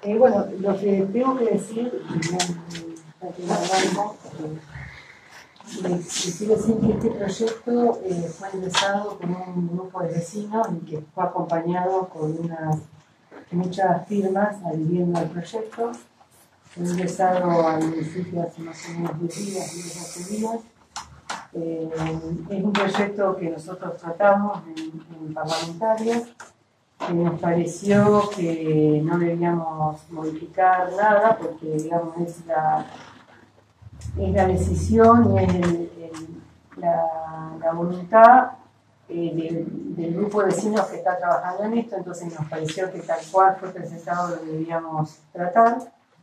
Bueno, lo que tengo que decir, quiero decir que este proyecto fue ingresado con un grupo de vecinos y que fue acompañado con muchas firmas adhiriendo al proyecto. Fue ingresado al municipio hace más o menos 10 días, 12 días. Es un proyecto que nosotros tratamos en parlamentarias. Nos pareció que no debíamos modificar nada porque, digamos, es la decisión y es la voluntad del grupo de vecinos que está trabajando en esto. Entonces nos pareció que tal cual fue presentado lo debíamos tratar.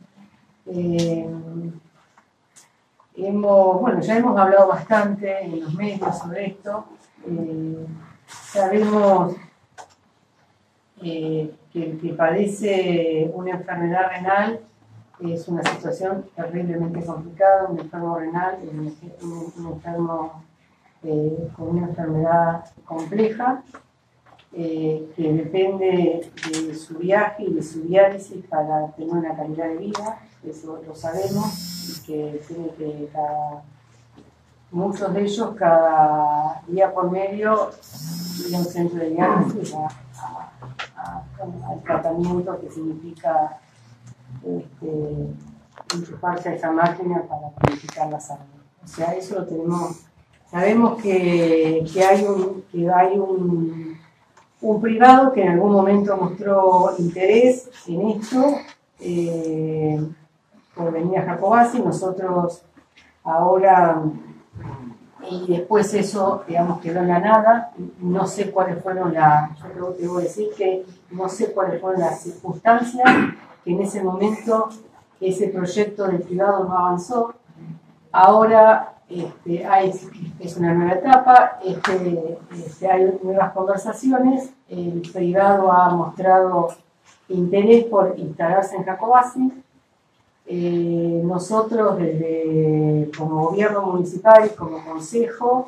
Ya hemos hablado bastante en los medios sobre esto. Sabemos que el que padece una enfermedad renal es una situación terriblemente complicada. Un enfermo renal es un enfermo con una enfermedad compleja que depende de su viaje y de su diálisis para tener una calidad de vida. Eso lo sabemos, y que tiene que muchos de ellos cada día por medio ir a un centro de diálisis al tratamiento que significa enchufarse a esa máquina para purificar la sangre. O sea, eso lo tenemos. Sabemos que hay un privado que en algún momento mostró interés en esto por venir a Jacobasi. Nosotros ahora, y después eso, digamos, quedó en la nada. No sé cuáles fueron yo debo decir que no sé cuáles fueron las circunstancias que en ese momento ese proyecto del privado no avanzó. Ahora es una nueva etapa, hay nuevas conversaciones. El privado ha mostrado interés por instalarse en Jacobasi. Nosotros, como gobierno municipal y como consejo,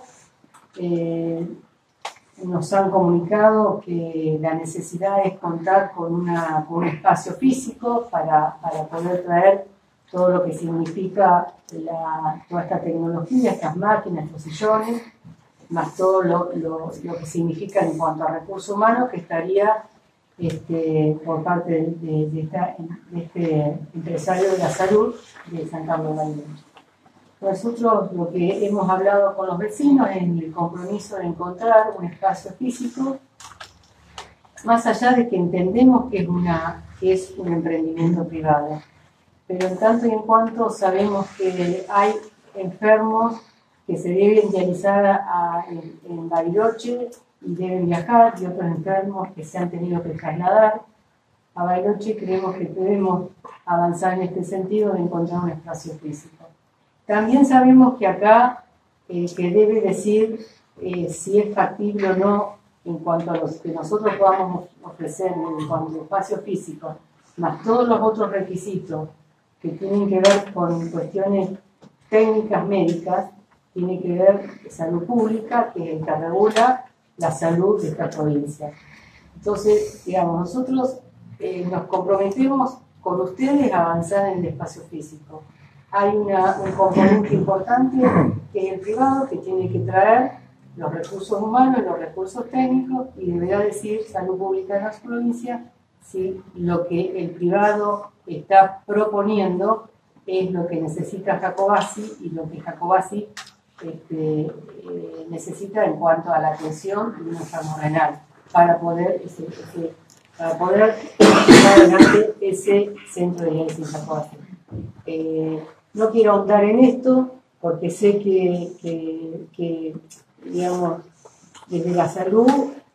nos han comunicado que la necesidad es contar con un espacio físico para poder traer todo lo que significa toda esta tecnología, estas máquinas, estos sillones, más todo lo que significa en cuanto a recursos humanos, que estaría por parte de este empresario de la salud de San Carlos de Bariloche. Nosotros lo que hemos hablado con los vecinos es el compromiso de encontrar un espacio físico, más allá de que entendemos que es un emprendimiento privado. Pero en tanto y en cuanto sabemos que hay enfermos que se deben dializar en Bariloche y deben viajar, y otros enfermos que se han tenido que trasladar a Bariloche, creemos que debemos avanzar en este sentido de encontrar un espacio físico. También sabemos que acá que debe decir si es factible o no en cuanto a los que nosotros podamos ofrecer en cuanto a espacio físico, más todos los otros requisitos que tienen que ver con cuestiones técnicas médicas, tiene que ver salud pública, que es el que regula la salud de esta provincia. Entonces, digamos, nosotros nos comprometemos con ustedes a avanzar en el espacio físico. Hay un componente importante que es el privado, que tiene que traer los recursos humanos, los recursos técnicos, y deberá decir salud pública de la provincia si lo que el privado está proponiendo es lo que necesita Jacobasi y lo que Jacobasi necesita en cuanto a la atención de un enfermo renal para poder llevar adelante ese centro de diálisis Jacobasi. No quiero ahondar en esto porque sé que digamos, desde la salud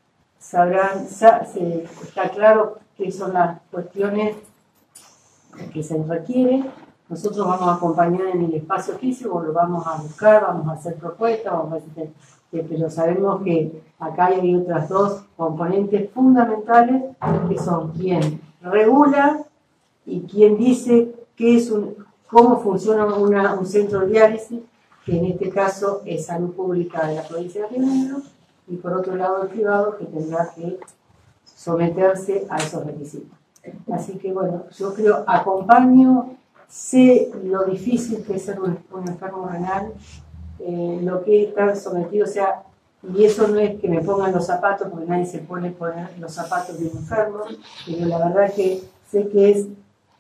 está claro qué son las cuestiones que se requieren. Nosotros vamos a acompañar en el espacio físico, lo vamos a buscar, vamos a hacer propuestas, pero sabemos que acá hay otras dos componentes fundamentales que son quien regula y quien dice cómo funciona un centro de diálisis, que en este caso es salud pública de la provincia de Río Negro, y por otro lado el privado, que tendrá que someterse a esos requisitos. Así que bueno, yo creo, acompaño, sé lo difícil que es ser un enfermo renal, lo que es estar sometido, o sea, y eso no es que me pongan los zapatos, porque nadie se pone poner los zapatos de un enfermo, pero la verdad que sé que es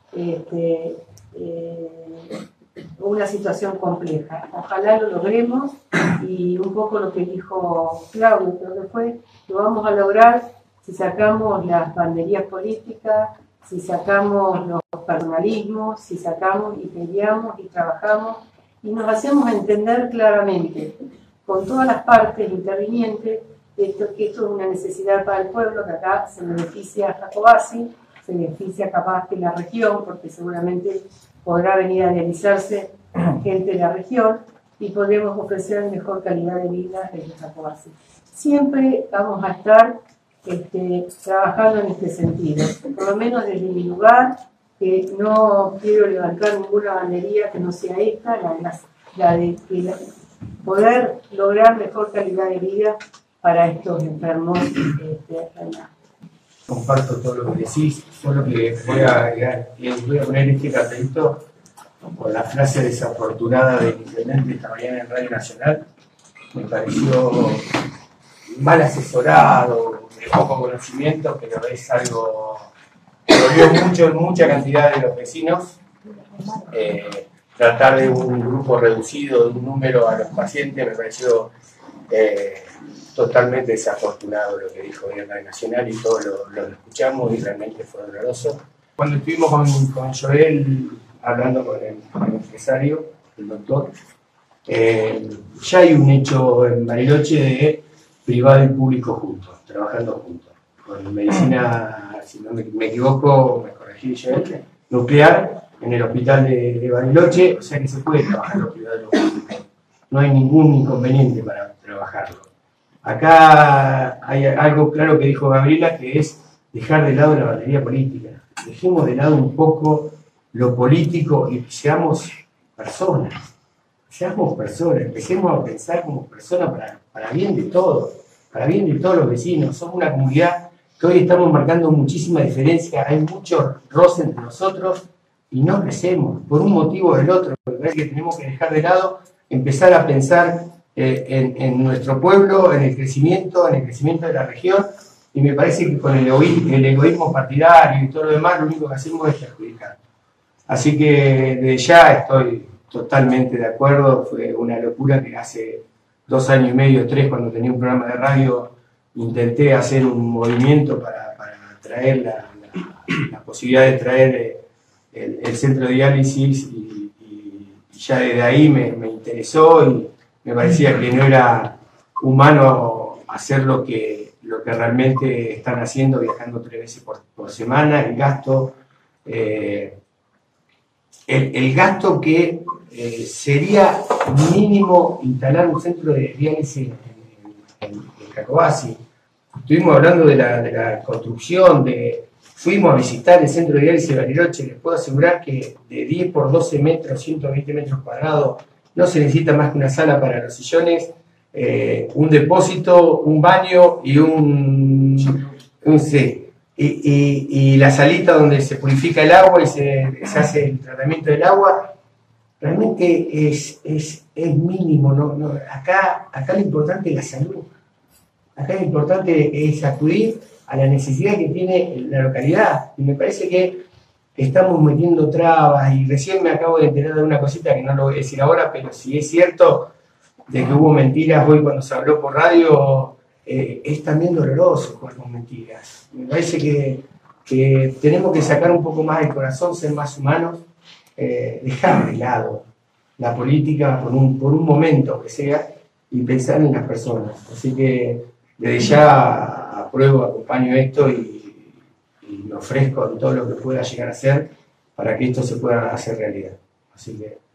una situación compleja. Ojalá lo logremos, y un poco lo que dijo Claudio, creo que fue, lo vamos a lograr si sacamos las banderías políticas, si sacamos los personalismos, si sacamos y peleamos y trabajamos y nos hacemos entender claramente con todas las partes intervinientes que esto es una necesidad para el pueblo, que acá se beneficia a Jacobasi, se beneficia capaz que la región, porque seguramente podrá venir a realizarse gente de la región y podremos ofrecer mejor calidad de vida en Jacobasi. Siempre vamos a estar trabajando en este sentido, por lo menos desde mi lugar, que no quiero levantar ninguna bandería que no sea esta, la de poder lograr mejor calidad de vida para estos enfermos renales. Comparto todo lo que decís, solo que voy a agregar, voy a poner este cartelito con la frase desafortunada del intendente esta mañana en Radio Nacional. Me pareció mal asesorado, de poco conocimiento, pero es algo que dolió mucho en mucha cantidad de los vecinos. Tratar de un grupo reducido, de un número a los pacientes, me pareció totalmente desafortunado lo que dijo el Radio Nacional, y todos lo escuchamos y realmente fue doloroso. Cuando estuvimos con Joel hablando con el empresario, el doctor, ya hay un hecho en Bariloche de privado y público juntos, trabajando juntos. Con medicina, si no me equivoco, me corregí Joel, nuclear, en el hospital de Bariloche, o sea que se puede trabajar lo privado y lo público. No hay ningún inconveniente para trabajarlo. Acá hay algo claro que dijo Gabriela, que es dejar de lado la bandería política. Dejemos de lado un poco lo político y seamos personas. Seamos personas, empecemos a pensar como personas para bien de todos, para bien de todos los vecinos. Somos una comunidad que hoy estamos marcando muchísima diferencia, hay mucho roce entre nosotros y no crecemos por un motivo o el otro. Me parece que tenemos que dejar de lado, empezar a pensar en nuestro pueblo, en el crecimiento de la región, y me parece que con el egoísmo partidario y todo lo demás, lo único que hacemos es perjudicar. Así que desde ya estoy totalmente de acuerdo. Fue una locura que hace 2 años y medio, 3, cuando tenía un programa de radio, intenté hacer un movimiento para traer la posibilidad de traer el centro de diálisis, y ya desde ahí me interesó, y me parecía que no era humano hacer lo que realmente están haciendo, viajando 3 veces por semana, el gasto, el gasto que sería mínimo instalar un centro de diálisis en Jacobasi. Estuvimos hablando de la construcción, fuimos a visitar el centro de diálisis de Bariloche. Les puedo asegurar que de 10 por 12 metros, 120 metros cuadrados, no se necesita más que una sala para los sillones, un depósito, un baño y y la salita donde se purifica el agua y se hace el tratamiento del agua. Realmente es mínimo, ¿no? Acá lo importante es la salud. Acá lo importante es acudir a la necesidad que tiene la localidad. Y me parece que estamos metiendo trabas, y recién me acabo de enterar de una cosita que no lo voy a decir ahora, pero si es cierto de que hubo mentiras hoy cuando se habló por radio, es también doloroso jugar con mentiras. Me parece que tenemos que sacar un poco más el corazón, ser más humanos, dejar de lado la política por un momento que sea, y pensar en las personas. Así que desde ya apruebo, acompaño esto, y me ofrezco en todo lo que pueda llegar a hacer para que esto se pueda hacer realidad. Así que